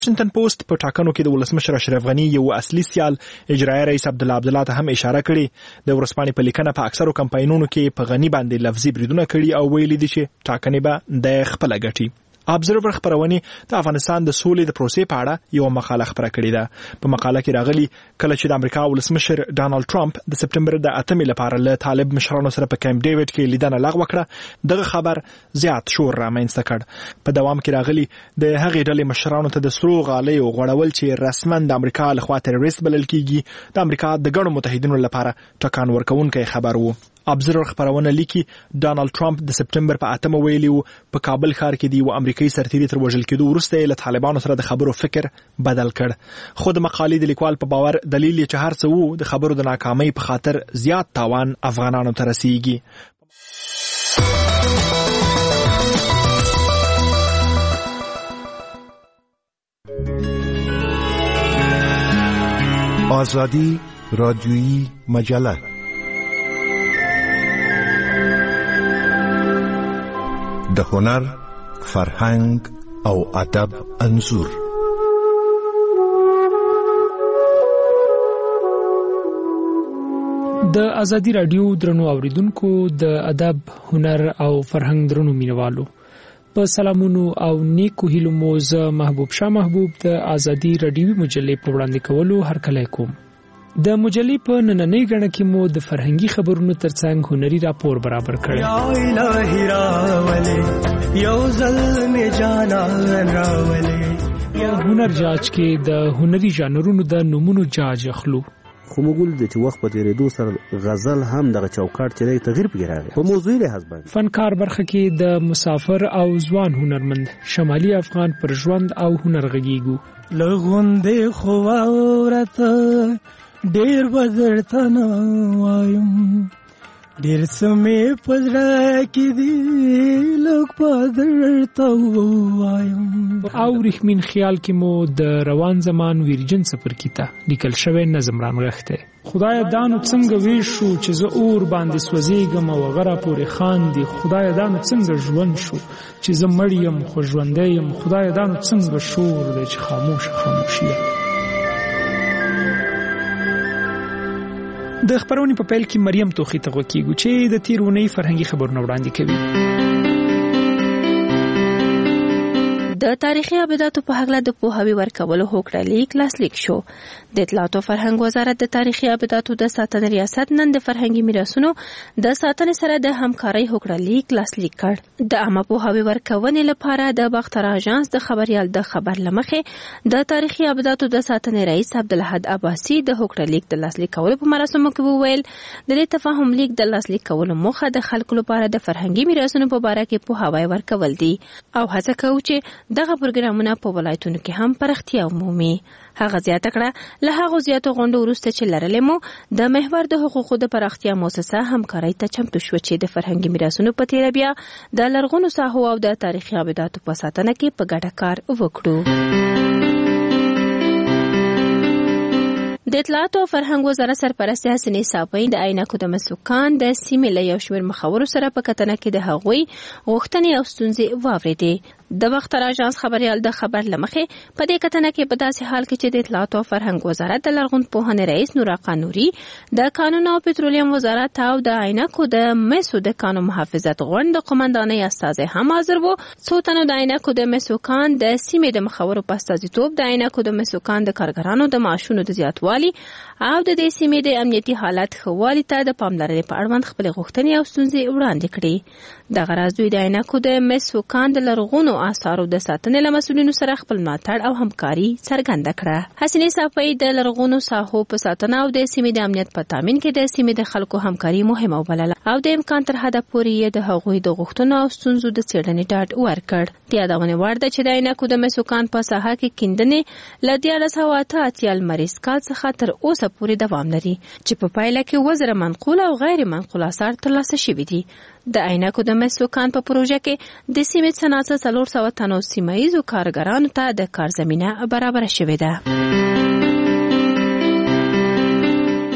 واشنگټن پوسټ په ټاکنو کې د ولسمشر اشرف غنی یو اصلي سیال اجرایي رئیس عبدالله ته هم اشاره کړې. د ورځپاڼې په لیکنه په اکثرو کمپاینونو کې په غنی باندې لفظي بریدونه کړي او ویلي دي چې ټاکنې به د خپل ګټي. ابزرور خبرونه د افغانستان د سولې د پروسې په اړه یو مقاله خبره کړې ده. په مقاله کې راغلي کله چې د امریکا ولسمشر ډانلډ ټرمپ د سپټمبر د 8 لپاره له طالب مشرانو سره په کیمپ ډیوډ کې لیدنه لغوه کړه، دغه خبر زیات شور رامنځته کړ. په دوام کې راغلي د هغې ډلې مشرانو ته د سرو غالیو غوړول چې رسماً د امریکا لخوا تروریست بلل کیږي د امریکا د ګڼو متحدینو لپاره ټکان ورکوونکی خبر وو. ابزرور خبرونه لیکي ډانلډ ټرمپ د سپټمبر په 8 ویلي وو په کابل ښار کې دی و امریکایي سرتیري تر وژل کېدو وروسته له طالبانو سره د خبرو فکر بدل کړ. خو د مقالې د لیکوال په باور دلیل یې چې هر څه وو د خبرو د ناکامۍ په خاطر زیات تاوان افغانانو ته رسیږي. آزادی رادیویی مجله د هنر، فرهنګ او ادب انځور. د ازادي رادیو درنو اوریدونکو، د ادب، هنر او فرهنګ درنو مینوالو، په سلامونو او نیکو هیلو مو زه محبوب شاه محبوب د ازادي رادیوي مجلې په وړاندې کولو هرکلی کوم. د مجلې په نننۍ غړنه کې مو د فرهنګي خبرونو ترڅنګ هنري راپور برابر کړی. یا الہی راولې یو ځل می جانان راولې. هنر جاج کې د هنري ژانرونو د نمونو جاج اخلو. خو موږ د چې وخت په تیریدو سره غزل هم دغه چوکاټ چې دی تغییر پکې راغی په موضوعي لحاظ باندې. فنکار برخه کې د مسافر او ځوان هنرمند شمالي افغان پر ژوند او هنر غږیږو. لغوندې خو اورته ډیر بدرته نه وایم، ډیر سمې پزړه کې دی لږ بدرته وایم. او رحمین خیال کې مو د روان زمان ویرجن سفر کیتا لیکل شوی نظم رانغښته. خدای دانو څنګه ویشو چې زه اور باندې سوځېږم او غره پورې خاندي. خدای دانو څنګه ژوند شو چې زه مړ یم خو ژوندی یم. خدای دانو څنګه شور دی چې خاموشي. د خبرونې په پیل کې مریم توخی ته غوږیږو چې د تیرونی فرهنګي خبرونه وړاندې کوي. د تاریخي ابداتو په هکله د پوهاوي ورکولو هوکړه لیک لاسلیک شو. د اطلاعات او فرهنګ وزارت د تاریخي ابداتو د ساتنې ریاست نن د فرهنګي میراثونو د ساتنې سره د همکارۍ هوکړه لیک لاسلیک کړ. د عامه پوهاوي ورکونې لپاره د باختر اژانس د خبريال د خبر لمخې د تاریخي ابداتو د ساتنې رئیس عبدالحد عباسی د هوکړه لیک د لاسلیک کولو په مراسمو کې وویل د دې تفاهم لیک د لاسلیک کولو موخه د خلکو لپاره د فرهنګي میراثونو په اړه کې پوهاوی ورکول دي او هڅه کوي چې دغه پروګرامونه په ولایتونو کې هم پراختیا ومومي. هغه زیاته کړه له هغو زیاتو غونډو وروسته چې لرلې مو د محور د حقوقو د پراختیا مؤسسه همکارۍ ته چمتو شوه چې د فرهنګي میراثونو په تیره بیا د لرغونو ساحو او د تاریخي ابداتو په ساتنه کې په ګډه کار وکړو. د اطلاعات او فرهنګ وزارت سرپرست حسنې صافی د عینکو د مسوکان د سیمې له یو شمېر مخورو سره په کتنه کې د هغوی غوښتنې او ستونزې واورېدې. د باختر اژانس خبريال د خبر لمخې په دې کتنه کې په داسې حال کې چې د اطلاعات او فرهنګ وزارت د لرغونپوهنې رئیس نور قانوري، د کانون او پټرولیم وزارت او د عینکو د مسو د قانون محافظت غونډ د قومندانۍ استازي هم حاضر وو. څو تنو د عینکو د مسوکان د سیمې د مخورو په استازیتوب د عینکو د مسوکان د کارګرانو د معاشونو د زیاتوالي او د دې سیمې د امنیتي حالت ښه والي ته د پاملرنې په اړوند خپلې غوښتنې او ستونزې وړاندې کړې. دغه راز دوی د عینکو د مسوکان د لرغونو آثارو د ساتنې له مسؤلینو سره خپل ملاتړ او همکاري څرګنده کړه. حسنې صافی د لرغونو ساحو په ساتنه او د سیمې د امنیت په تامین کې د سیمې د خلکو همکاري مهمه وبلله او د امکان تر حده پورې د هغوی د غوښتنو او ستونزو د څېړنې ډاډ ورکړ. د یادونې وړ ده چې د عینکو د مسوکان په ساحه کې کیندنې له 1988 لمریز کال څخه تر اوسه پورې دوام لري چې په پایله کې وزره منقول او غیر منقول آثار ترلاسه شوي دي. د عینکو د مسوکان په پروژه کې د سیمې څخه 400 تنو سیمایي کارګرانو ته د کار زمینه برابر شوې ده.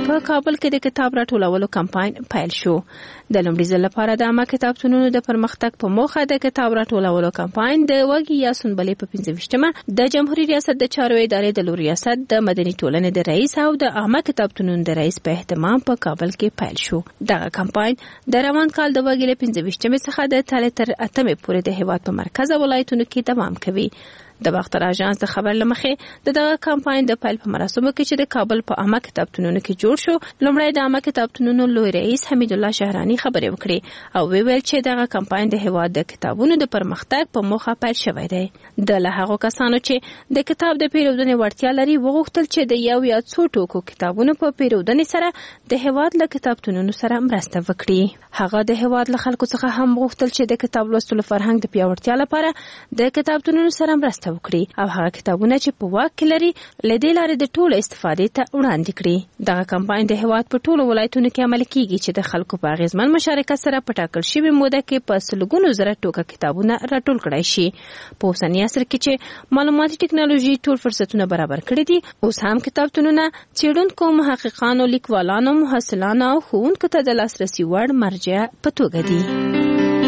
په کابل کې د کتاب راټولولو کمپاین پیل شو. د لومړي ځل لپاره د عامه کتابتونونو د پرمختګ په موخه د کتاب راټولولو کمپاین د وګي یا سنبلې په 15مه د جمهوریت ریاست د چارو ادارې د لور ریاست د مدني ټولنې د رئیس او د عامه کتابتونونو د رئیس په اهتمام په کابل کې پیل شو. دغه کمپاین د روان کال د وګي له 15مه څخه د تالي تر 8مه پورې د هیواد په مرکز ولایتونو کې دوام کوي. د باختر اژانس د خبر لمخې دغه کمپاین د پیل په مراسمو کې چې د کابل په عامه کتابتونونو کې جوړ شو، لومړی د عامه کتابتونونو لوی رئیس حمید الله شهرانی خبرې وکړې او ویل چې دغه کمپاین د هیواد د کتابونو د پرمختګ په موخه پیل شوی دی. د لهغو کسانو چې د کتاب د پیرودنې وړتیا لري وغوښتل چې د یو یا څو ټوکو کتابونو په پیرودنې سره د هیواد له کتابتونونو سره مرسته وکړي. هغه د هیواد له خلکو څخه هم وغوښتل چې د کتاب لوستلو فرهنګ د پیاوړتیا لپاره د کتابتونونو سره مرسته وکړي او هغه کتابونه چې په واک کې لري لدې لارې د ټولو استفادې ته وړاندې کړي. دغه کمپاین د هیواد په ټولو ولایتونو کې عملي کیږي چې د خلکو په اغیزمن مشارکت سره په ټاکل شوی موده کې په سلګونو زره ټوکه کتابونه راټول کړای شي. په اوسنی عصر کې چې معلوماتي ټکنالوژي ټول فرصتونه برابر کړي دي، اوس هم کتابتونونه څېړونکو، محققانو، لیکوالانو، محصلانو او ښوونکو ته د لاسرسي وړ مرجع په توګه دي.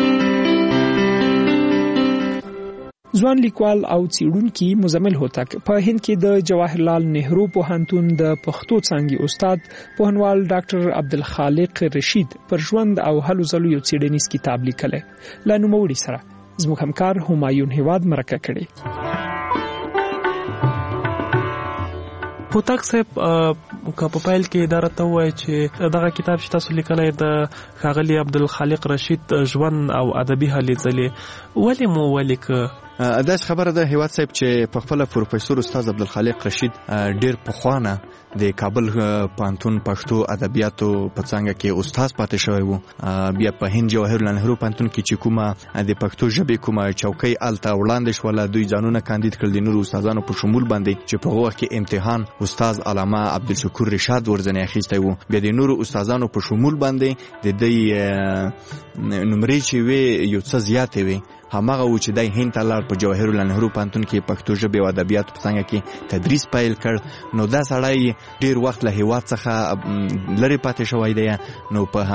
ځوان لیکوال او څېړونکي مزمل هوتک په هند کې د جواهرلال نهرو پوهنتون د پښتو څانګې استاد پوهنوال ډاکټر عبدالخالق رشید پر ژوند او هلو ځلو یو څېړنیز کتاب لیکلی. له نوموړي سره زموږ همکار همایون هیواد مرکه کړې. هوتک صاحب که په پیل کې اداره ته وایي چې دغه کتاب چې تاسو لیکلی د ښاغلي عبدالخالق رشید ژوند او ادبي هلې ځلې ولې مو ولیکه؟ داس خبره ده هیواد صاحب چې په خپل پروفیسور استاد عبدالخالق رشید ډیر پخوانه د کابل پوهنتون پښتو ادبیاتو په څانګه کې استاد پاتې شوی وو. بیا په هند جواهرلال نهرو پوهنتون کې چې کومه د پښتو ژبې کومه چوکۍ الته وړاندې شوله، دوی ځانونه کاندید کړل د نورو استادانو په شمول باندې چې په وخت کې امتحان استاد علامه عبدالشکور رشاد ورځنی اخیستی وو. بیا د نورو استادانو په شمول باندې د دې نمرې چې وي یو څه زیاتې وي، هماغه و چې دای هند ته لاړ، په جواهرلال نهرو پوهنتون کې پښتو ژبې او ادبیاتو په څانګه کې تدریس پیل کړ. نو دا سړی ډیر وخت له هیواد څخه لرې پاتې شوی دی. نو په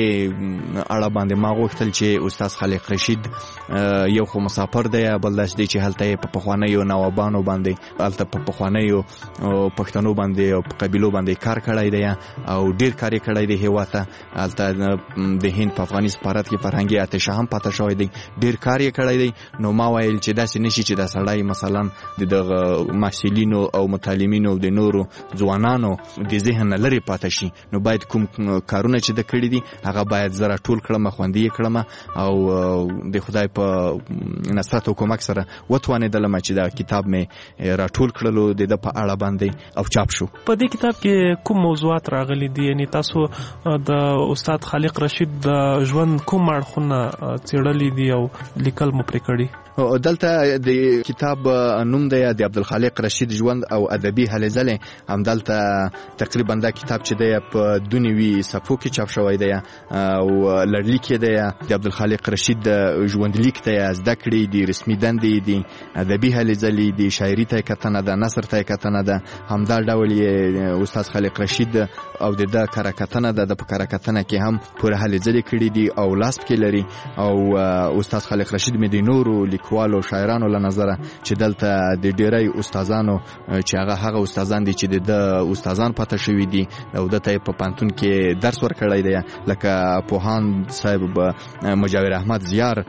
همدې اړه باندې ما غوښتل چې استاد خالق رشید یو خو مسافر دی، بل داس دی چې هلته په پخوانیو نوابانو باندې، هلته په پخوانیو پښتنو باندې او په قبیلو باندې کار کړی دی او ډیر کار یې کړی دی هیواد ته. هلته د هند په افغاني سفارت کې فرهنګي اتشه هم پاتې شوی دی، ډیر کار یې کړی دی. نو ما ویل چې داسې نشي چې دا سړی مثلا د دغه محصلینو او متعلمینو د نورو ځوانانو د ذهن لري پاتې شي. نو باید کوم کارونه چې د کړی دي هغه باید زره ټول کړم، خوندې کړم او د خدای په نصرت او کومک سره وتوانېدلم چې دا کتاب مې راټول کړلو د په اړه باندې او چاپ شو. په دې کتاب کې کوم موضوعات راغلي دي؟ یعنی تاسو د استاد خالق رشید د ژوند کوم اړخونه څېړلي دي او لیکل مو پرې کړي؟ دلته د کتاب نوم دی د عبدالخالق رشید ژوند او ادبي هلې ځلې. هم دلته تقریبا دا کتاب چې دی په 2 صفحو کې چاپ شوی دی او لړلیک یې دی د عبدالخالق رشید د ژوندلیک دی، زده کړې دي، رسمي دندې دي، ادبي هلې ځلې دي، شاعري ته کتنه ده، نثر ته کتنه ده. همدا ډول یې استاد خالق رشید او د کره کتنه ده، د په کره کتنه کې هم پوره هلې ځلې کړي دي او لاس پکې لري. او استاد خالق رشید مې د نورو لیکوالو شاعرانو له نظره چې دلته د ډیری استادانو چې هغه استادان دي چې د استادان پاتې شوي دي او دته په پانتون کې درس ورکړی دی، لکه پوهان صاحب مجاور احمد زیار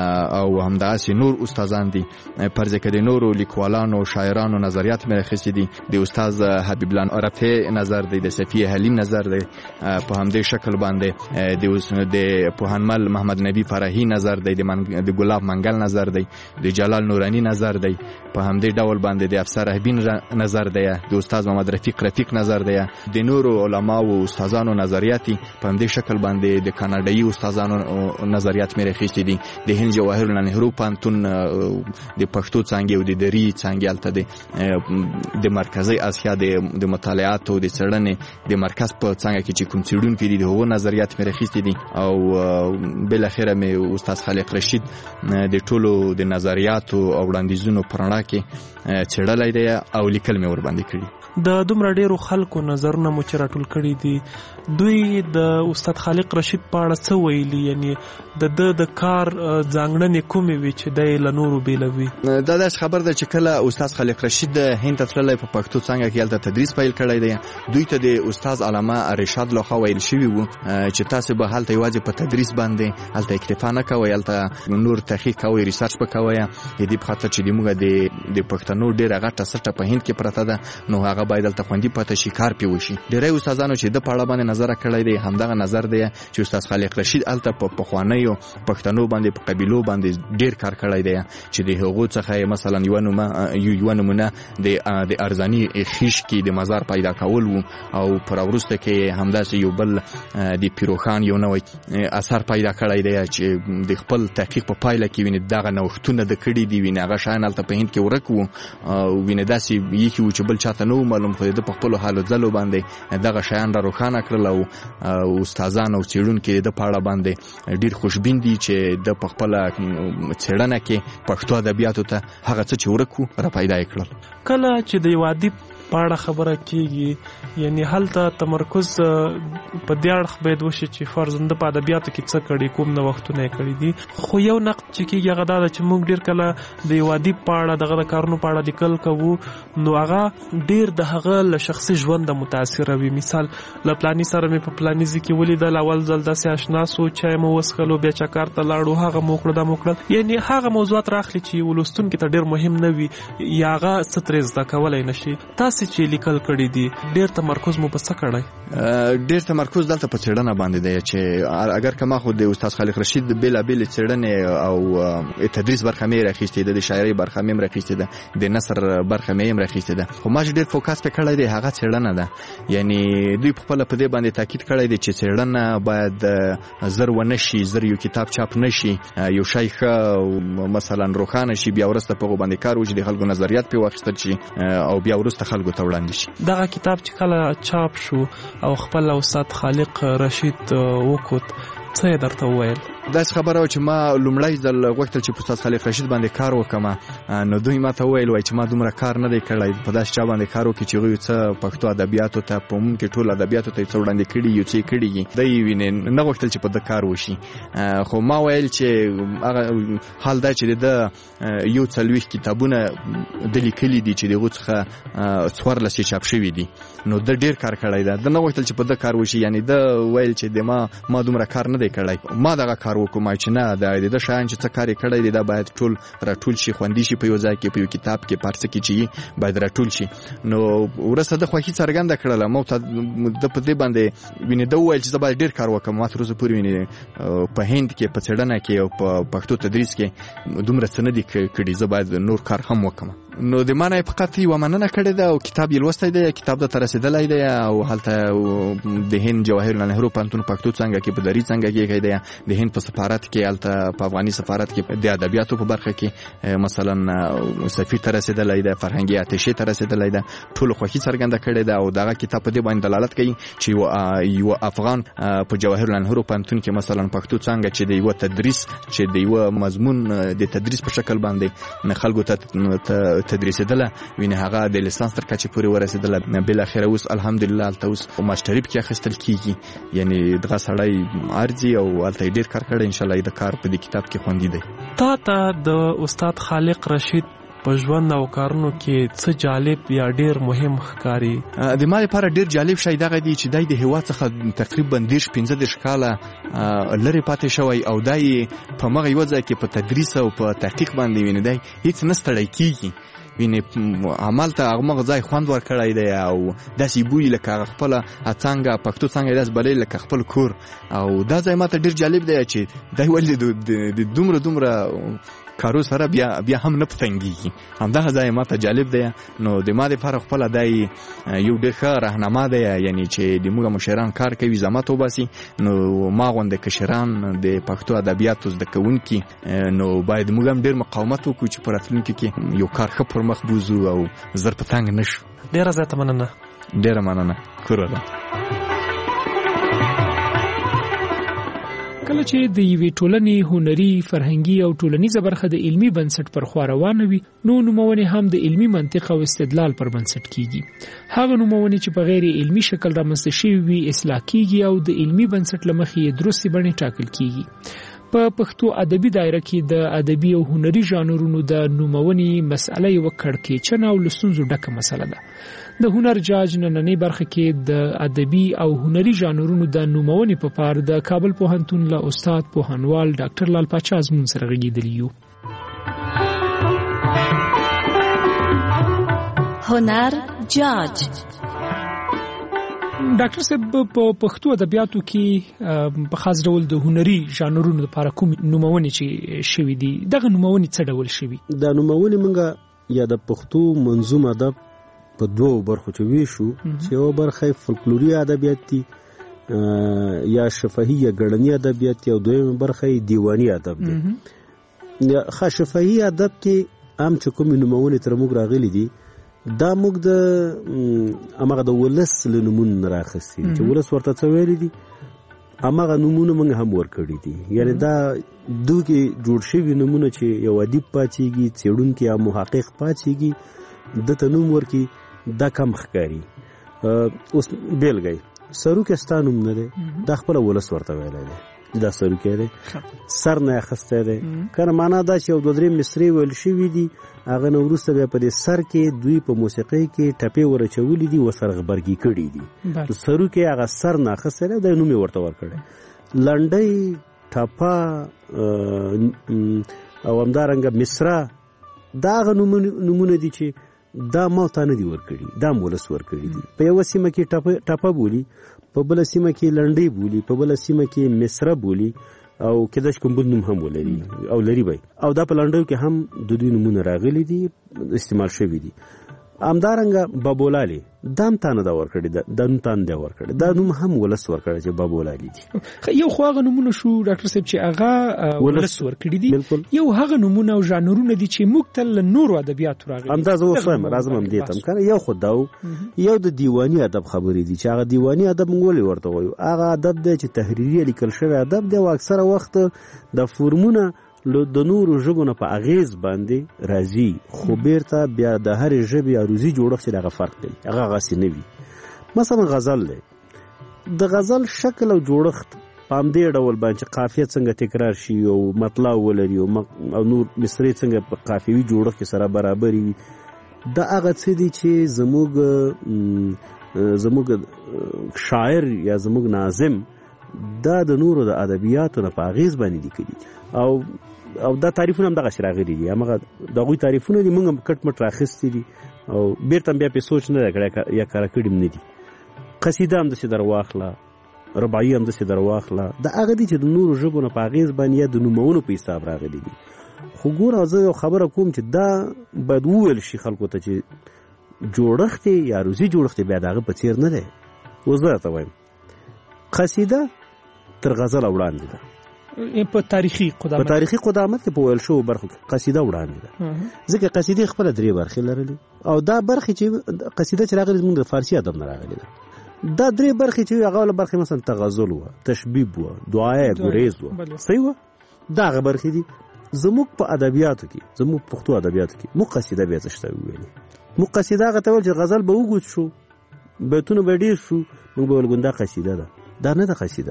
او همداسې نور استادان دي. پرځ کې د نورو لیکوالانو شاعرانو نظریات مې راخیستي دي. د استاد حبیب الله رفیع نظر دی، د صفیه حلیم نظر دی، په همدې شکل باندې د پوهنمل محمد نبی فرحی نظر دی، د ګلاب منګل نظر دی، د جلال نورانی نظر دی، په همدې ډول باندې د افسر رهبین نظر دی، د استاد محمد رفیق نظر دی، د نورو علما او استادانو نظریات په همدې شکل باندې د کاناډایي استادانو نظریات مې راخیستي دي. د هند جواهرلال نهرو پوهنتون د پښتو څانګې او د دري څانګې الته د مرکزی اسیا د مطالعاتو د څېړنې د مرکز په څانګه کې چې کوم څېړونکي دي د هغو نظریات مې راخیستي دي او بالاخره مې استاد خالق رشید د ټولو د نظریاتو او وړاندیزونو په رڼا کې څېړلی دی او لیکل مې ورباندې کړي. د دومره ډیرو خلکو نظرونه مو چې راټول کړي دي دوی د استاد خالق رشید په اړه څه ویلي، یعنی د کار ځانګړنې کومې وي چې د له نورو بیلوي؟ دا داسې خبر ده چې کله استاد خالق رشید هند ته تللی په پښتو څانګه کې هلته تدریس پیل کړی دی، دوی ته د استاد علامه رشاد لخوا ویل شوي وو چې تاسو به هلته یوازې په تدریس باندې هلته اکتفا نه کوئ، هلته نور تحقیق کوئ، ریسرچ به کوئ، د دې په خاطر چې موږ د پښتنو ډېره غټه سټه په هند کې پرته ده، نو هغه باید هلته خوندي پاتې شي، کار پې وشي. ډېری استادانو چې د په اړه باندې نظر کړی دی همدغه نظر دی چې استاد خالق رشید هلته په پخوانیو پښتنو باندې په قبیلو باندې ډېر کار کړی دی چې د هغو څخه مثلا یو نمونه د ارزاني خیش کې د مزار پیدا کول وو، او پر وروسته کې همداسې یو بل د پیروخان یو نوی اثر پیدا کړی دی چې د خپل تحقیق په پایله کې ویني دغه نوښتونه د کړي دي، ویني هغه شیان هلته په هند کې ورک وو، او ویني داسې یخي وو چې بل چاته نه معلوم، خو د په خپلو هلو ځلو باندې دغه شیان را روښانه کړل، او استادان او څېړونکي د په اړه باندې ډېر خوشبین دي چې د په خپله څېړنه کې پښتو ادبیاتو ته هغه څه چې ورک وو را پیدا یې کړل. کله چې د یو ادیب په اړه خبره کیږي، یعنی هلته تمرکز په دې اړه باید وشي چې فرضاً په ادبیاتو کې څه کړي، کوم نوښتونه یې کړي دي، خو یو نقد چې کیږي هغه دا ده چې موږ ډېر کله د یو ادیب په اړه دغه د کارونو په اړه لیکل کوو، نو هغه ډېر د هغه له شخصي ژونده متاثره وي. مثال له پلاني سره مې په پلاني ځای کې ولیدل، اول ځل داسې اشنا سو، چای مو وڅښلو، بیا چکر ته لاړو، هغه مو وکړه، دا مو وکړل، یعنی هغه موضوعات راخلي چې ولوستونکي ته ډېر مهم نه وي یا هغه څه ترې زده کولی نه شي. چې لیکل کړي دي ډېر تمرکز مو په څه کړی؟ ډېر تمرکز دلته په څېړنه باندې دی چې اگر که ما خو د استاد خالق رشید بېلابېلې څېړنې او تدریس برخه مې راخیستې ده، د شاعرۍ برخه مې هم راخیستې ده، د نثر برخه مې هم راخیستې ده، خو ما چې ډېر فوکس پې کړی دی هغه څېړنه ده. یعنی دوی په خپله په دې باندې تاکید کړی دی چې څېړنه باید زر ونه شي، زر یو کتاب چاپ نه شي، یو شی ښه مثلا روښانه شي، بیا وروسته په هغو باندې کار وشي، د خلکو نظریات پې واخیستل شي، او بیا وروسته خلکو ته وړاندې شي. دغه کتاب چې کله چاپ شو او خپل استاد خالق رشید وکوت، څه یې درته وویل؟ داسې خبره وه چې ما لومړی ځل غوښتل چې په استاد خالق رشید باندې کار وکړم، نو دوی ما ته وویل وای چې ما دومره کار نه دی کړی، په داسې چا باندې کار وکړي چې هغوی څه پښتو ادبیاتو ته په عموم کې ټول ادبیاتو ته یې څه وړاندې کړي یو څه یې کړي دي، دی وینې نه غوښتل چې په ده کار وشي. خو ما ویل چې هغه حال دا چې د ده 40 کتابونه د لیکلي دي چې د هغو څخه 14 چاپ شوي دي، نو ده ډېر کار کړی ده، ده نه غوښتل چې په ده کار وشي، یعنی ده ویل چې د ما دومره کار نه دی کړی، ما دغه کار وکړم چې نه د ده شیان چې څه کار یې کړی دی دا باید ټول راټول شي، خوندي شي په یو ځای کې، په یو کتاب کې، په هر څه کې چې باید راټول شي. نو وروسته ده خوښي څرګنده کړله، ما ته ده په دې باندې وینې ده وویل چې زه باید ډېر کار وکړم، ما تر اوسه پورې وینې په هند کې په څېړنه کې او په پښتو تدریس کې دومره څه نه دي کړي، زه باید نور کار هم وکړم. نو د ما نه یې فقط یوه مننه کړې ده او کتاب یې لوستی دی، کتاب ده ته رسېدلی دی، او هلته د هند جواهر نهرو پوهنتون پښتو څانګه کې په دري څانګه کې ایښی دی، د هند په سفارت کې هلته په افغاني سفارت کې د ادبیاتو په برخه کې مثلا سفیر ته رسېدلی دی، فرهنګي اتشې ته رسېدلی ده، ټولو خوښي څرګنده کړې ده، او دغه کتاب په دې باندې دلالت کوي چې یو افغان په جواهر نهرو پوهنتون کې مثلا پښتو څانګه چې د یو تدریس چې د یو مضمون د تدریس په شکل باندې خلکو ته تدریسېدله، وینې هغه د لیسانس تر کچې پورې ورسېدله، بالاخره اوس الحمدلله هلته اوس ماسټري پکې اخیستل کېږي، یعنې دغه سړی ارځي او هلته یې ډېر کار کړی، انشاءالله د کار په دې کتاب کې خوندي دی. تا ته د استاد خالق رشید په ژوند او کارونو کې څه جالب یا ډېر مهم ښکاري؟ د ما لپاره ډېر جالب شی دغه دی چې دی د هېواد څخه تقریبا 15 کاله لرې پاتې شوی، او دی په مغه یوه ځای کې په تدریس او په تحقیق باندې ویني دی هېڅ نه ستړی کېږي، وینې عمل ته هغه ځای خوند ورکړی دی، او داسې بوی لکه هغه خپله څانګه پښتو څانګه یې داسې بللی لکه خپل کور، او دا ځای ما ته ډېر جالب دی چې دی ولې د دومره کارو سره بیا هم نه پتنګېږي، همدغه ځای ما ته جالب دی. نو د ما دپاره خپله دی یو ډېر ښه رهنما دی، یعنی چې د موږ مشران کار کوي زحمت وباسي، نو ما غوندې کشران د پښتو ادبیاتو زده کوونکي نو باید موږ هم ډېر مقاومت وکړو چې په راتلونکي کې یو کار ښه پر مخ بوځو او زر په تنګ نه شو. ډېره زیاته مننه. ډېره مننه. کوره ده. کله چې د یوې ټولنې هنري، فرهنګي او ټولنیزه برخه د علمي بنسټ پر خوا روانه وي، نو نومونې هم د علمي منطق او استدلال پر بنسټ کیږي. هغه نومونې چې په غیر علمي شکل رامنځته شوي وي اصلاح کیږي او د علمي بنسټ له مخې درستې بڼې ټاکل کیږي. په پښتو ادبي دایره کې د ادبي او هنري ژانرونو د نومونې مسأله یو کړکېچنه او لستونزو ډکه مسله ده. د هنر جاج نننۍ برخه کې د ادبي او هنري ژانرونو د نومونې په پار د کابل پوهنتون له استاد پوهنوال ډاکټر لال پاچا زمون سره غږیدلی یو. هنر جاج. ډاکټر صاحب په پښتو ادبیاتو کې په خاص ډول د هنري ژانرونو لپاره کوم نومونه چې شوي دي، دغه نومونه څه ډول شوي؟ دا نومونه منګه یا د پښتو منظوم ادب په دوو برخو چې ویشو، چې یو برخه فولکلوري ادبیات دي یا شفاهي یا ګړنی ادبیات دي، او دویمه برخه دیوانی ادب دي. خا شفاهي ادب کې عام چې کوم نومونه تر موږ راغلي دي، دا موږ د امغه د ولس له نومونو راخستي چې ولس ورته څه ویلي دي، امغه نومونه موږ هم ورکړي دي. یعنی دا دوی جوړ شوي نومونه چې یو ادیب پاتېږي، څېړونکی یا محقق پاتېږي، دته نوم ورکي، دا کم ښکاري. اوس بیلګی سروکی ستا نوم نه دی، دا خپله ولس ورته ویلی دی، دا سروکی دی، سر نه اخیستی دی. کنه معنا دا چې یو دوه درې مصرې ویل شوي دي، هغه نه وروسته بیا په دې سر کې دوی په موسیقۍ کې ټپې ورچولي دي، ورسره غبرګي کړي دي. سروکی هغه سر نه اخیستی دی، دا نوم یې ورته ورکړی. لنډۍ، ټپه او همدارنګه مصره، دا هغه نومونه دي چې دا ما ته نه دي ورکړي، دا ولس ورکړي دي. په یوه سیمه کې ټپه بولي، په بله سیمه کې لنډۍ بولي، په بله سیمه کې مصره بولي، او کېدای شي کوم بل نوم هم ولري او لري به. او دا په لنډیو کې هم د دوی نومونه راغلي دي، استعمال شوي دي. همدارنګه بابولالي دا هم تا نه دا ورکړي، دا نوم تا نه دی ورکړی، دا نوم هم ولس ورکړی چې بابولالي دي. یو خو هغه نومونه شو ډاکټر صاحب چې هغه ولس ورکړي دي، یو هغه نومونه او ژانرونه دي چې موږ ته له نورو ادبیاتو راغلي. همدا زه اوس وایم، راځم همدې ته کنه. یو خو دا یو د دیواني ادب خبرې دي، چې هغه دیواني ادب موږ ولې ورته وایو؟ هغه ادب دی چې تحریري لیکل شوی ادب دی، او اکثره وخت د فورمونه د نورو ژبو نه په اغیز باندې راځي، خو بیرته بیا د هرې ژبې عروضي جوړښت چې هغه فرق دی، هغه هغسې نه وي. مثلا غزل دی، د غزل شکل او جوړښت په همدې ډول باندې چې قافیه څنګه تکرار شي او مطلع ولري او نور مصرې څنګه په قافیوي جوړښت کې سره برابر وي، دا هغه څه دي چې زموږ شاعر یا زموږ ناظم دا د نورو د ادبیاتو نه په اغیز باندې لیکلي. او دا تعریفونه هم دغه شی راغلي دي، همغه د هغوی تعریفونه دي، موږ هم کټ مټ راخیستي دي، او بیرته بیا پې سوچ نه دی کړی یا کاره کړي هم نه دي. قصیده هم داسې در واخله، رباعي هم داسې در واخله، دا هغه دي چې د نورو ژبو نه په اغیز باندې یا د نومونو په حساب راغلي دي. خو ګوره زه یو خبره کوم چې دا باید وویل شي خلکو ته چې جوړښت یا عروضي جوړښت بیا د هغه په څېر نه دی. اوس زه درته وایم قصیده تر غزله وړاندې ده، په تاریخي قدامت کې په ویل شوو برخو کې قصیده وړاندې ده، ځکه قصیدې خپله 3 برخې لرلې، او دا برخې چې قصیده چې راغلې زموږ د فارسي ادب نه راغلې ده. دا 3 برخې چې هغه وله برخې مثلا تغزل وه، تشبیب وه، دعایه ګریز وه، صحیح وه، دا هغه برخې دي. زموږ په ادبیاتو کې، زموږ پښتو ادبیاتو کې موږ قصیده بیا څه شته وویلې، موږ قصیده هغه ته ویل چې غزل به وګوت شو، بیتونه به ډېر شو، موږ به ویل ګوندا قصیده ده. دا نه ده قصیده.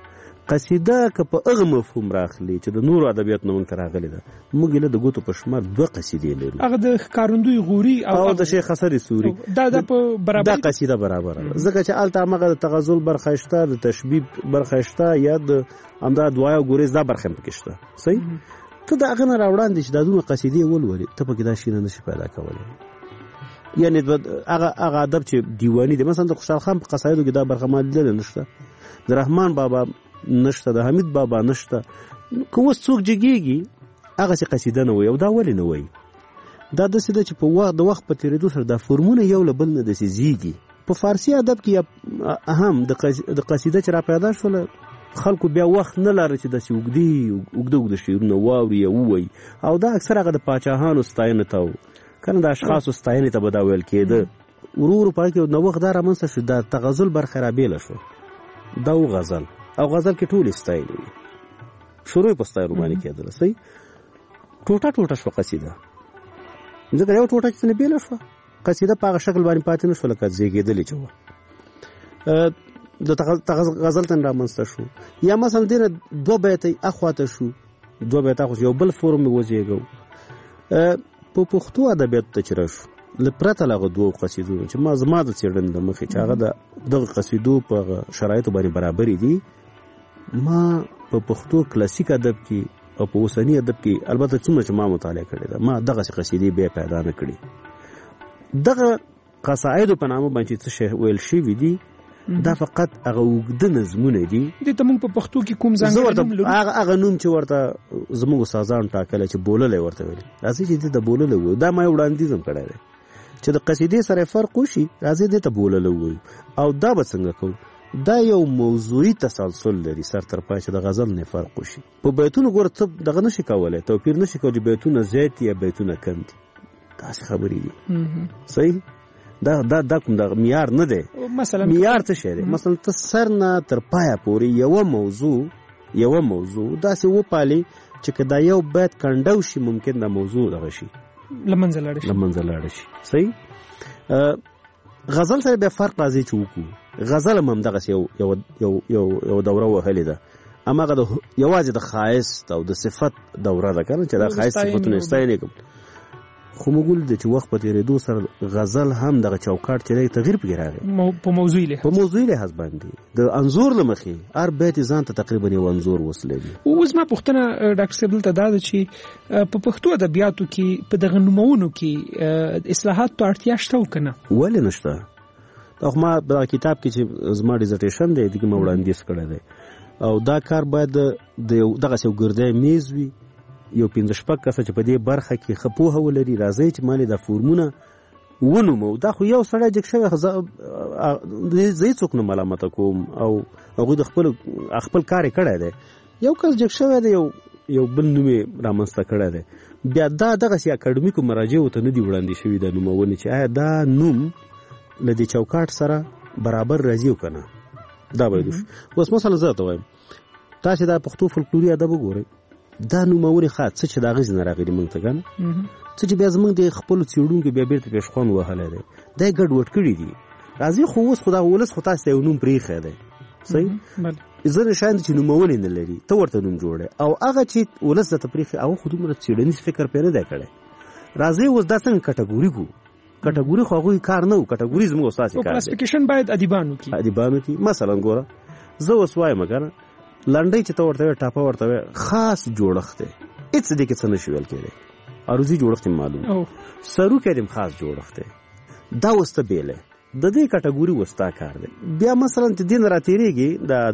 قصیده که په هغه مفهوم راخلي چې د نورو ادبیاتو نه موږ ته راغلې ده، موږ یې د ګوتو په شمار 2 قصیدې لرو، هغه د ښکارندوی غوري او د شیخ حسن سوري. دا په برابر دا قصیده برابر ده، ځکه چې هلته همغه د تغزل برخه شته، د تشبیب برخه شته، یا د همدا دعایه او ګریز دا برخه هم پکې شته. صحیح. ته د هغه نه راوړاندې چې دا دومره قصیدې ولولې، ته پکې دا شی نه نشي پیدا کولی. یعنی هغه ادب چې دیواني دی، مثلا د خوشحال خان په قصایدو کې دا برخه ما لیدلې نشته، د رحمان بابا نشته، د حمید بابا نشته. که اوس څوک جګیږي هغسې قصیده نه وایي، او دا ولې نه وایي؟ دا داسې ده چې په د وخت په تېرېدو سره دا فورمونه یو له بل نه داسې زیږي. په فارسي ادب کې هم د قصیده چې را پیدا شوله، خلکو بیا وخت نه لاره چې داسې اوږده شعرونه واوري یا ووایي، او دا اکثر هغه د پاچاهانو ستاینې ته و، کنه د اشخاصو ستاینې ته به دا ویل کېده. ورو ورو په هغې کې نوښت دا رامنځته شو، دا تغزل برخه را بېله شوه، دا و غزل، او غزل کې ټولې ستایلې وي، شروع په ستایلو باندې کېدل. صحیح ټوټه شو قصیده، ځکه یو ټوټه چې نه بیل شو قصیده په هغه شکل باندې پاتې نه شو لکه زیږېدلې چې و. د غزل تن رامنځته شو، یا مثلا دینه دوه بیته اخواته شو، دوه بیته خو یو بل فورم وزېږو. په پښتو ادبیاتو ته چې راشو لپرته لغه دوه قصیدو چې زما د څېړنې د مخې چې هغه دغه قصیدو په شرایطو باندې برابرې دي، ما په پښتو کلاسیک ادب کې او په اوسني ادب کې البته څومره چې ما مطالعه کړې ده ما دغسې قصیدې بیا پیدا نه کړي. دغه قصایدو په نامه باندې څه شی ویل شوي دي دا فقط هغه اوږده نظمونه دي. دې ته موږ په پښتو کې کوم ځانګړی نوم لرو؟ هغه نوم چې ورته زموږ استادان ټاکلی چې بوللی ورته ویلي، راځئ چې دې ته بوللی ووایو. دا ما یو وړاندیز هم کړی دی چې د قصیدې سره فرق وشي، راځئ دې ته بوللی ووایو. او دا به څنګه کوو؟ دا یو موضوعي تسلسل لري سر تر پای چې د غزل نه فرق وشي. په بیتونو ګوره ته دغه نشي کولی، توپیر نشي کولی چې بیتونه زیات یا بیتونه کم دي، داسې خبرې دي. صحیح دا کوم د معیار نه دی. مثلا معیار څه شی دی؟ مثلا ته سر نه تر پایه پورې یوه موضوع داسې وپالې چې که دا یو بیت کنډو شي ممکن دا موضوع دغه شي له منځه لاړه شي. صحیح غزل سره بیا فرق راځي چې وکړو. غزل هم همدغسې یو دوره وهلې ده، هماغه یوازې د ښایست او د صفت دوره ده که نه چې دا ښایست صفتونه ستایلې کوم. خو موږ ولیدل چې وخت په تېرېدو سره غزل هم دغه چوکاټ چې دی تغییر پکې راغی په موضوعي لحاظ باندې. د انځور له مخې هر بیت یې ځان ته تقریبا یو انځور وصلی دی. اوس ما پوښتنه ډاکټر صاحب دلته دا ده چې په پښتو ادبیاتو کې په دغه نومونو کې اصلاحاتو اړتیا شته او که نه؟ ولې نشته؟ خو ما په کتاب کې چې زما ډیزرټیشن دی دغه ما وړاندیز کړی دی، او دا کار باید د دغسې یو ګردی میز وي، یو 5-6 کسه چې په دې برخه کې ښه پوهه ولري، راځئ چې مالې دا فورمونه ونومو. دا خو یو سړی جګ شوی زه هېڅ څوک نه ملامته کوم، او هغوی د خپل کار یې کړی دی. یو کس جګ شوی دی، یو بل نوم یې رامنځته کړی دی. بیا دا دغسې اکاډمیکو مراجعو ته نه دي وړاندې شوي دا نومونې چې آیا دا نوم له دې چوکاټ سره برابر راځي او که نه. دا باید وشي. اوس مثلا زه ته وایم تاسې دا پښتو فولکلوري ادب وګورئ، دا نومونې څه چې د هغې نه راغلي موږ ته که نه، څه چې بیا زموږ د خپلو څېړونکو بیا بېرته پېشخوان وهلی دی، دا یې ګډوډ کړي دي. راځي خو اوس خو دا ولس خو تاسو ته یو نوم پرېښی دی. صحیح ځینې شیان چې نومونې نه لري ته ورته نوم جوړی، او هغه چې ولس درته پرېښی هغه خو دومره څېړنیز فکر پرې نه دی کړی. راځئ اوس دا څنګه کټګوري کړو؟ کټګوري خو هغوی کار نه و، کټګوري زموږ ستاسې کار دی. کلاسیفیکیشن باید ادیبانو کې مثلا ګوره زه اوس وایم که نه لنډۍ چې ته ورته وایې ټاپه ورته وایې خاص جوړښت دی، هېڅ دې کې څه نه شي ویل کېدی. عروضي جوړښت یې معلوم، سروکی دې خاص جوړښت دی. دا اوس ته بیلی د دې کټګوري اوس تا کار دی. بیا مثلا چې دې نه راتېرېږي دا د